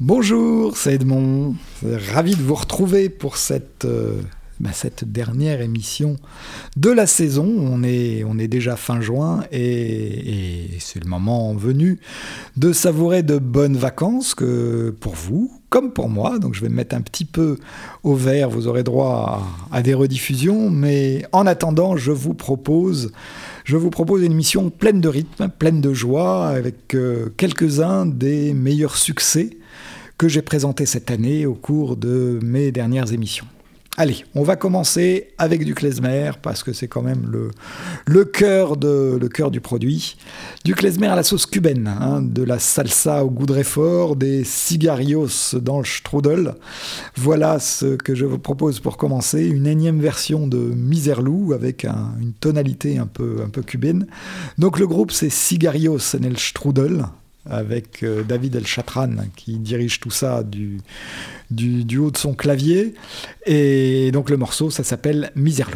Bonjour, c'est Edmond. Ravi de vous retrouver pour cette dernière émission de la saison. On est déjà fin juin et c'est le moment venu de savourer de bonnes vacances pour vous comme pour moi. Donc je vais me mettre un petit peu au vert. Vous aurez droit à des rediffusions. Mais en attendant, je vous propose une émission pleine de rythme, pleine de joie, avec quelques-uns des meilleurs succès que j'ai présentés cette année au cours de mes dernières émissions. Allez, on va commencer avec du klezmer, parce que c'est quand même le cœur du produit. Du klezmer à la sauce cubaine, de la salsa au goût de Réfort, des cigarios dans le strudel. Voilà ce que je vous propose pour commencer, une énième version de Miserlou avec une tonalité un peu cubaine. Donc le groupe, c'est Cigarios en el Strudel, avec David El Chatran qui dirige tout ça du haut de son clavier. Et donc le morceau, ça s'appelle Miserlou.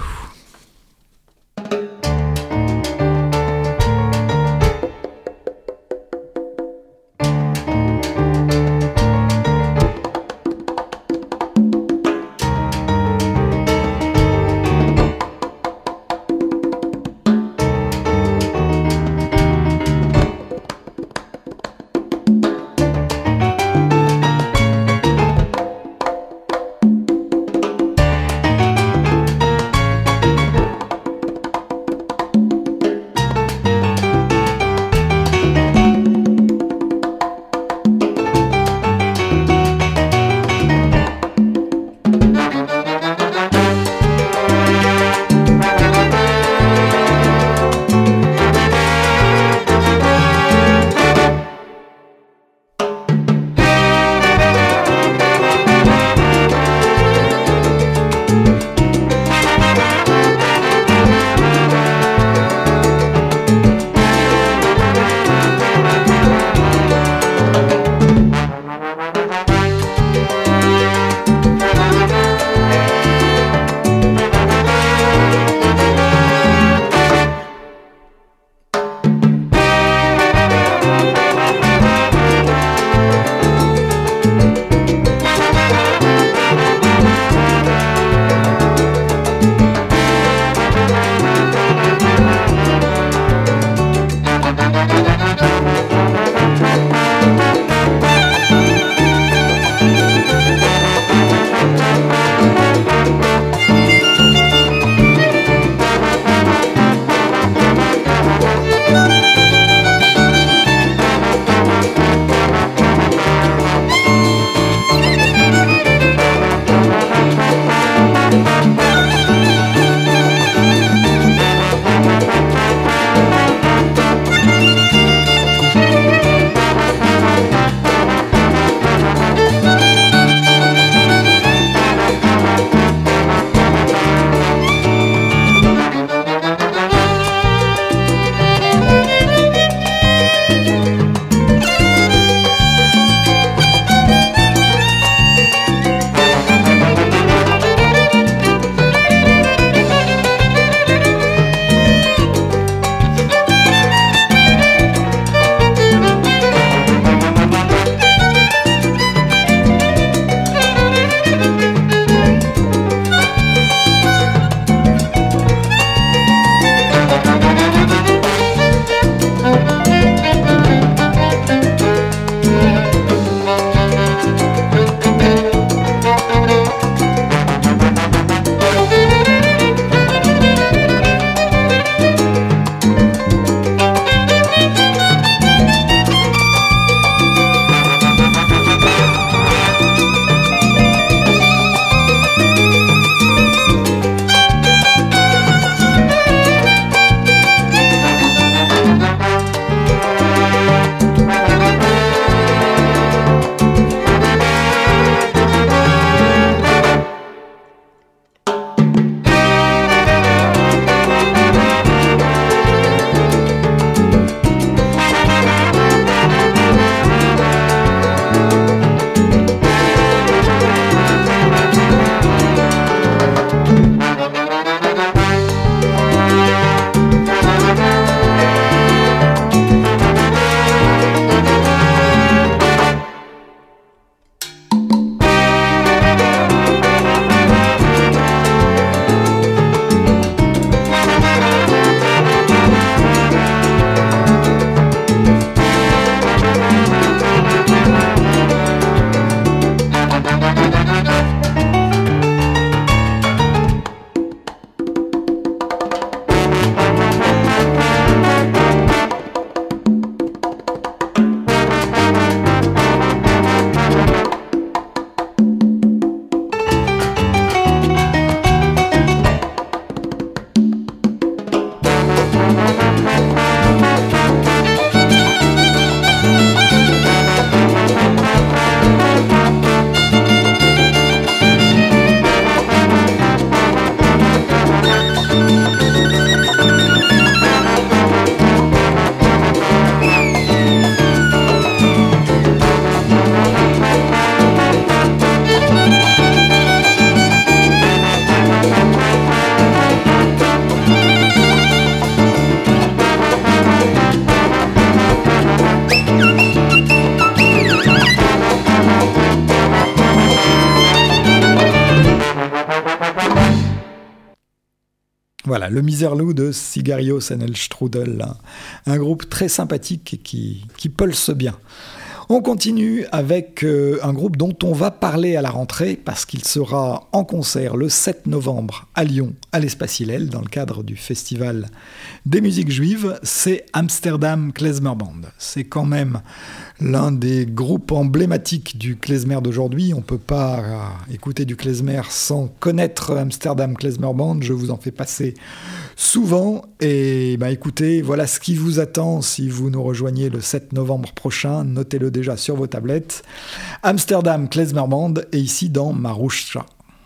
Voilà, le Miserlou de Sigarios and El Strudel, un groupe très sympathique et qui pulse bien. On continue avec un groupe dont on va parler à la rentrée parce qu'il sera en concert le 7 novembre à Lyon, à l'Espace Hillel, dans le cadre du Festival des musiques juives. C'est Amsterdam Klezmer Band. C'est quand même l'un des groupes emblématiques du klezmer d'aujourd'hui. On ne peut pas écouter du klezmer sans connaître Amsterdam Klezmer Band. Je vous en fais passer souvent. Et écoutez, voilà ce qui vous attend si vous nous rejoignez le 7 novembre prochain. Notez-le déjà sur vos tablettes. Amsterdam Klezmer Band est ici dans Marusha.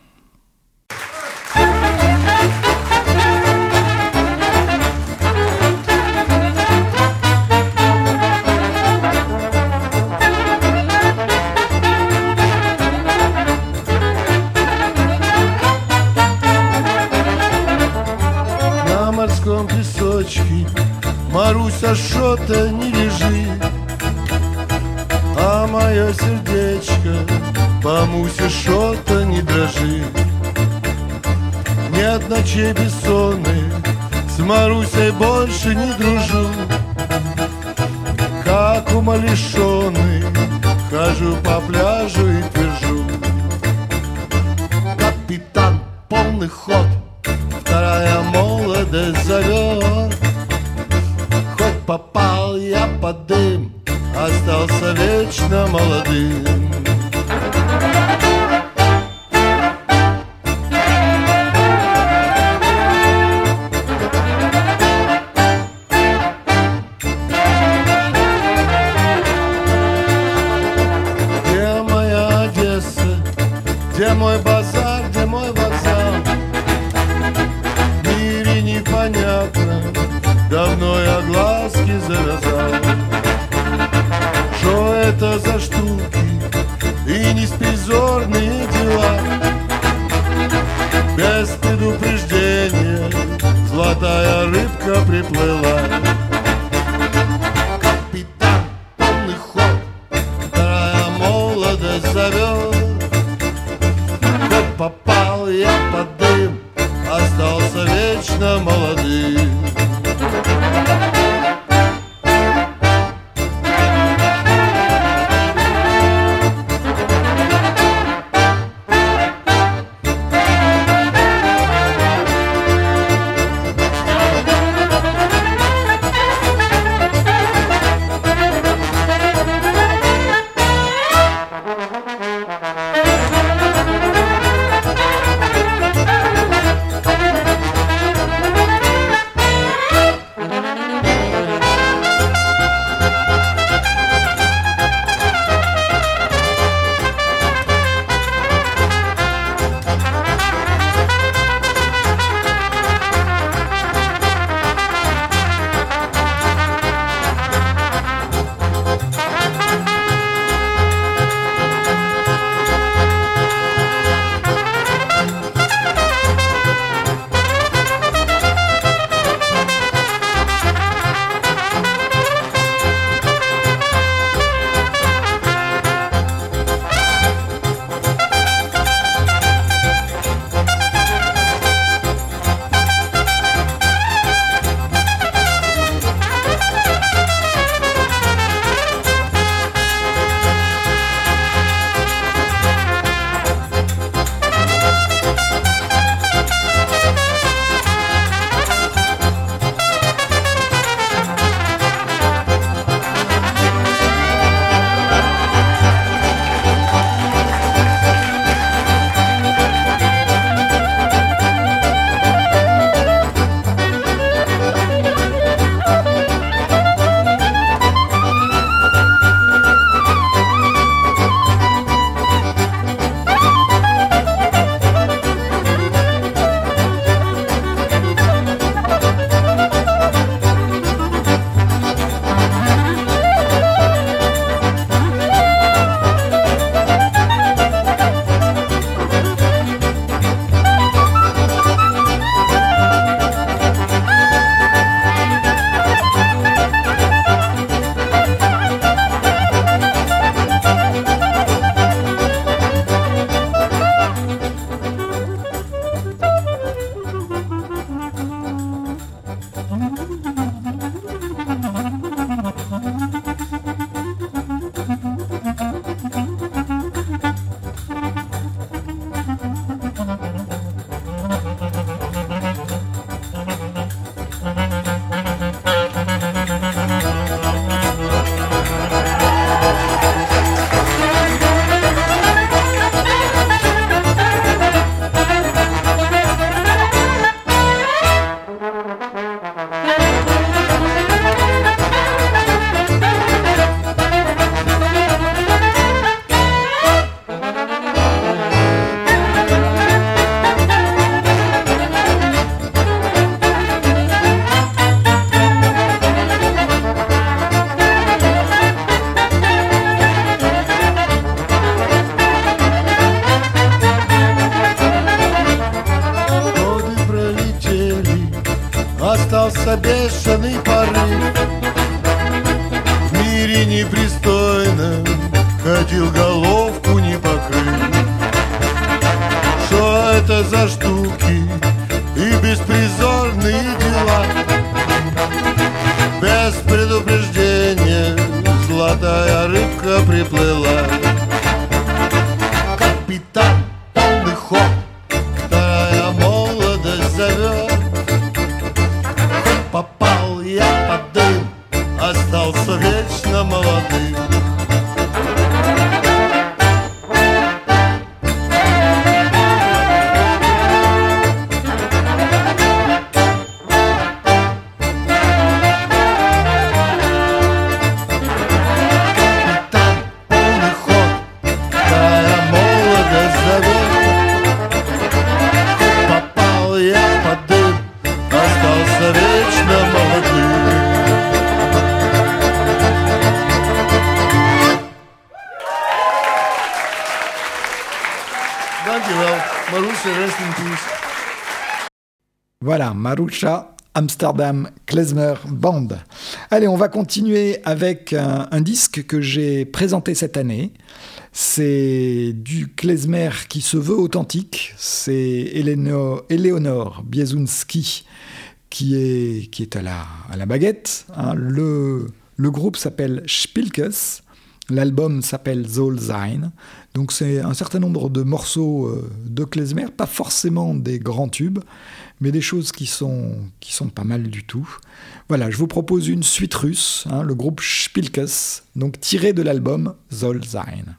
Маруся, шо-то не лежит, а мое сердечко по Мусе шо-то не дрожит. Нет ночей бессонных, с Марусей больше не дружу. Как умалишенный, хожу по пляжу и твержу: капитан, полный ход, вторая молодость зовет. Попал я под дым, остался вечно молодым. Где моя Одесса, где мой базар, где мой вокзал? В мире непонятно, давно я глазки завязал. Что это за штуки и неспизорные дела? Без предупреждения золотая рыбка приплыла. Капитан, полный ход, вторая молодость зовет. Вот попал я под дым, остался вечно молодым. это бешеный порыв. В мире непристойном ходил, головку не покрыв. Что это за штуки и беспризорные дела? Без предупреждения золотая рыбка приплыла. Капитан, полный ход, вторая молодость зовет. Попал я под дым, остался вечно молодым. Voilà, Marusha, Amsterdam Klezmer Band. Allez, on va continuer avec un disque que j'ai présenté cette année. C'est du klezmer qui se veut authentique. C'est Eleonore Biesunski qui est à la baguette. Hein. Le groupe s'appelle Spilkes. L'album s'appelle Soll sein. Donc c'est un certain nombre de morceaux de klezmer, pas forcément des grands tubes, mais des choses qui sont pas mal du tout. Voilà, je vous propose une suite russe, hein, le groupe Spilkes, donc tiré de l'album Soll sein.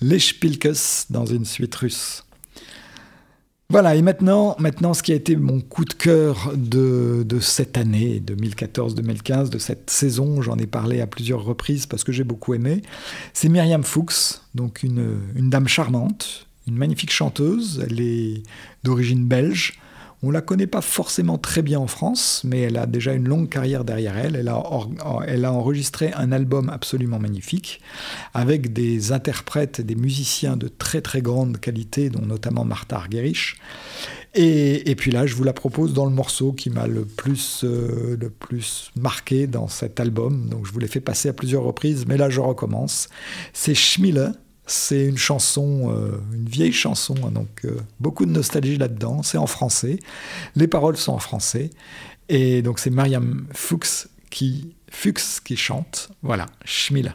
les Spilkes dans une suite russe. Voilà, et maintenant, ce qui a été mon coup de cœur de cette année, 2014-2015, de cette saison, j'en ai parlé à plusieurs reprises parce que j'ai beaucoup aimé, c'est Myriam Fuchs, donc une dame charmante, une magnifique chanteuse, elle est d'origine belge. On ne la connaît pas forcément très bien en France, mais elle a déjà une longue carrière derrière elle. Elle a enregistré un album absolument magnifique, avec des interprètes, des musiciens de très très grande qualité, dont notamment Martha Argerich. Et puis là, je vous la propose dans le morceau qui m'a le plus marqué dans cet album. Donc je vous l'ai fait passer à plusieurs reprises, mais là je recommence. C'est Schmille. C'est une chanson, une vieille chanson, donc beaucoup de nostalgie là-dedans. C'est en français, les paroles sont en français. Et donc c'est Myriam Fuchs qui chante. Voilà, Schmille.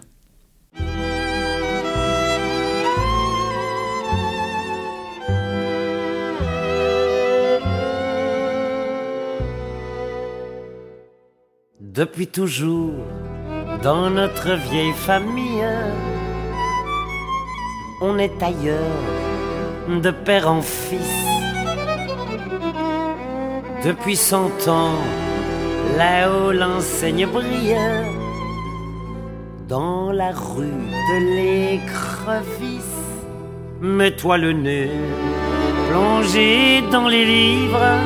Depuis toujours, dans notre vieille famille, on est ailleurs, de père en fils. Depuis 100 ans, là-haut l'enseigne brille, dans la rue de l'écrevisse. Mets-toi le nez, plongé dans les livres,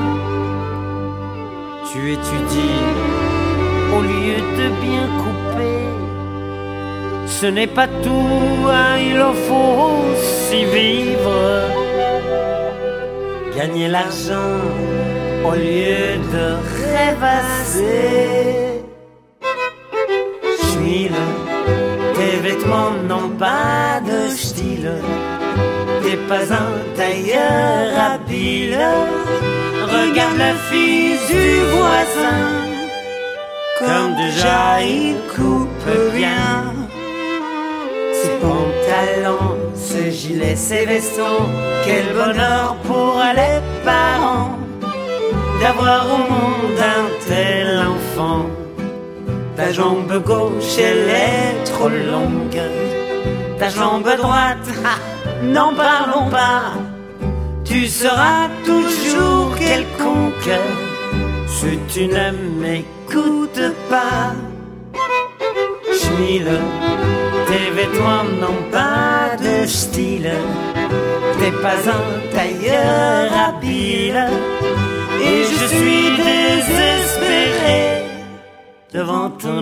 tu étudies au lieu de bien couper. Ce n'est pas tout, hein, il en faut aussi vivre. Gagner l'argent au lieu de rêvasser. Schmille, tes vêtements n'ont pas de style. T'es pas un tailleur habile. Regarde la fille du voisin, comme déjà il coupe bien. Ses pantalons, ses gilets, ses vestons, quel bonheur pour les parents d'avoir au monde un tel enfant. Ta jambe gauche, elle est trop longue, ta jambe droite, n'en parlons pas. Tu seras toujours quelconque si tu ne m'écoutes pas. Schmille, tes vêtements n'ont pas de style. T'es pas un tailleur habile. Et je suis désespéré devant ton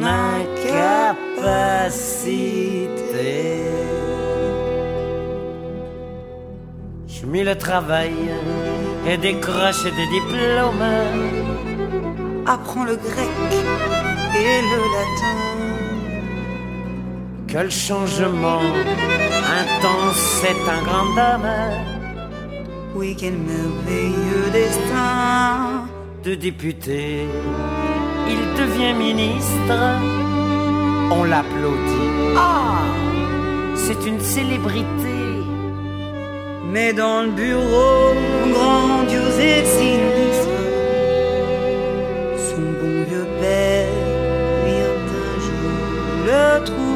incapacité. Schmille travaille et décroche des diplômes. Apprends le grec et le latin. Quel changement intense, c'est un grand homme. Oui, quel merveilleux destin. De député, il devient ministre. On l'applaudit. Ah, c'est une célébrité. Mais dans le bureau, grandiose et sinistre, son bon vieux père vient un jour le trouver.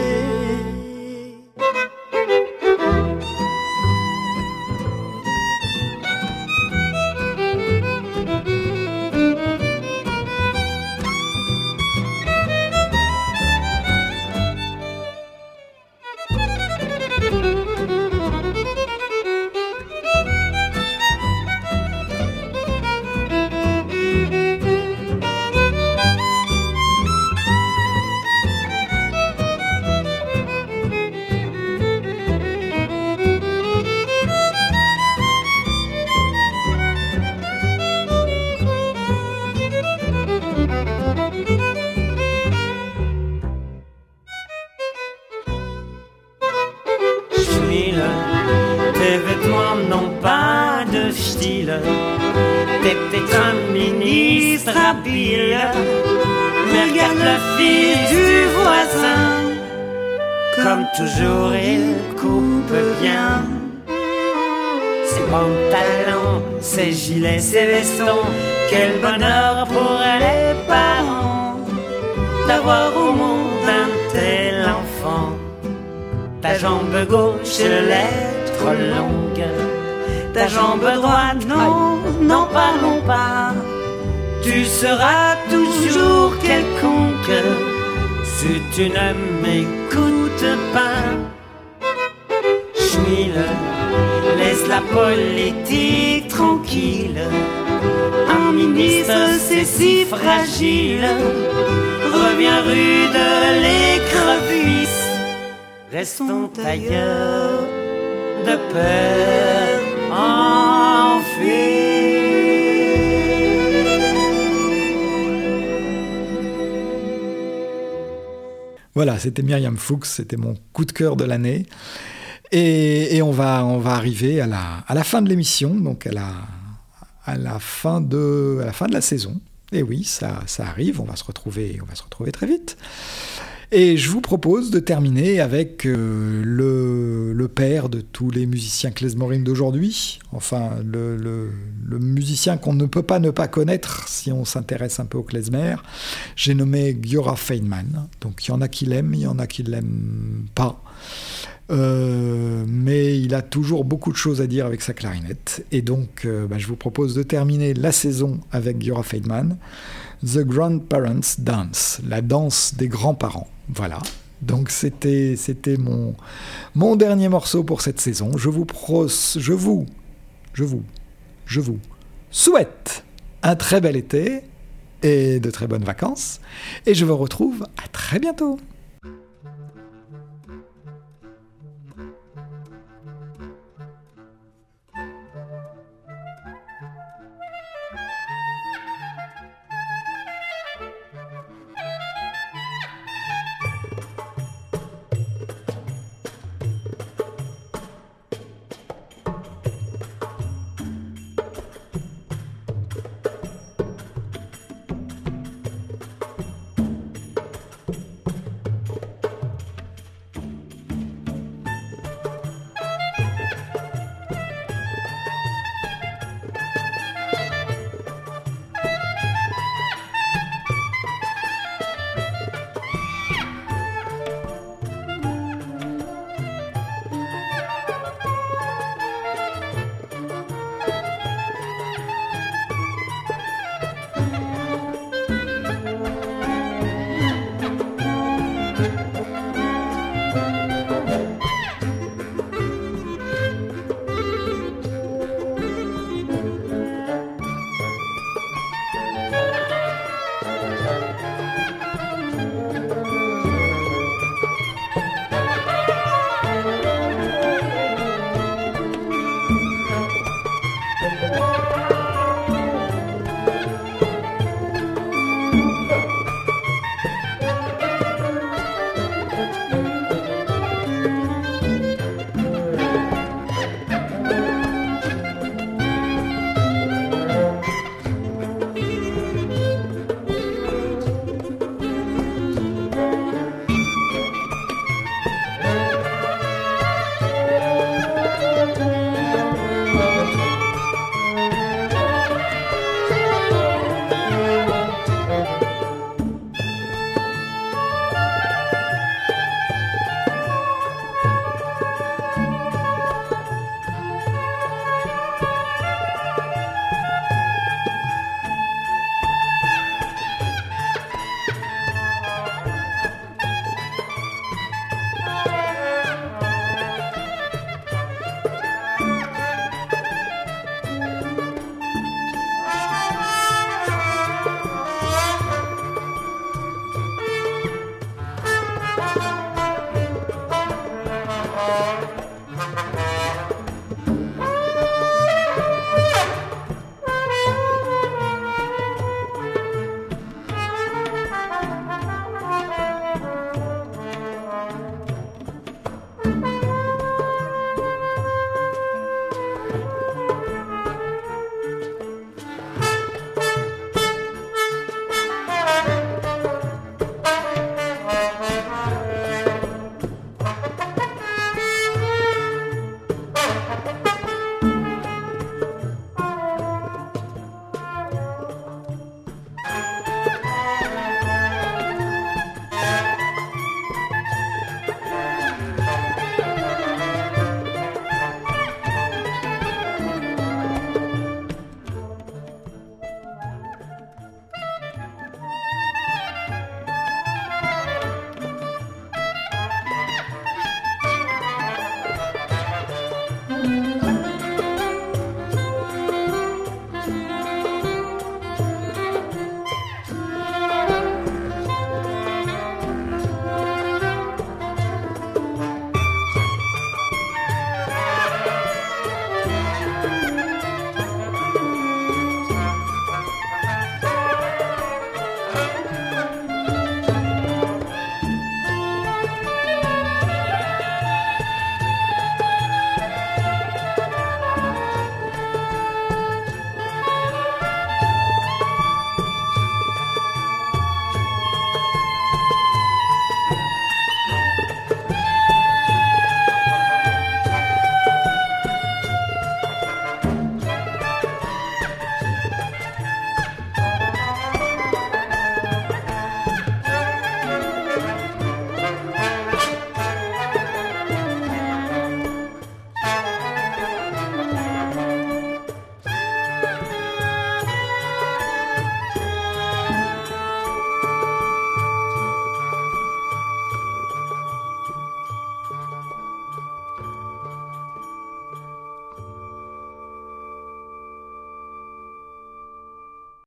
Tes vêtements n'ont pas de style. T'es peut-être un ministre habile, mais regarde la fille du voisin. Comme toujours, il coupe bien. Ses pantalons, ses gilets, ses vestons. Quel bonheur pour les parents d'avoir au monde un tel enfant. Ta Ta jambe gauche l'est trop longue, ta jambe droite, non, n'en parlons pas. Tu seras toujours quelconque si tu ne m'écoutes pas. Schmille, laisse la politique tranquille. Un ministre, c'est si fragile. Reviens rue de l'écrevisse. Restons ailleurs de peur enfuie. Voilà, c'était Myriam Fuchs, c'était mon coup de cœur de l'année. Et on va arriver à la fin de l'émission, donc à la fin de la saison. Et oui, ça arrive, on va se retrouver très vite. Et je vous propose de terminer avec le père de tous les musiciens klezmorim d'aujourd'hui, enfin le musicien qu'on ne peut pas ne pas connaître si on s'intéresse un peu au klezmer. J'ai nommé Giora Feynman. Donc il y en a qui l'aiment, il y en a qui ne l'aiment pas. Mais il a toujours beaucoup de choses à dire avec sa clarinette. Et donc je vous propose de terminer la saison avec Giora Feynman, The Grandparents' Dance, la danse des grands-parents. Voilà, donc c'était mon dernier morceau pour cette saison. Je vous souhaite un très bel été et de très bonnes vacances. Et je vous retrouve à très bientôt.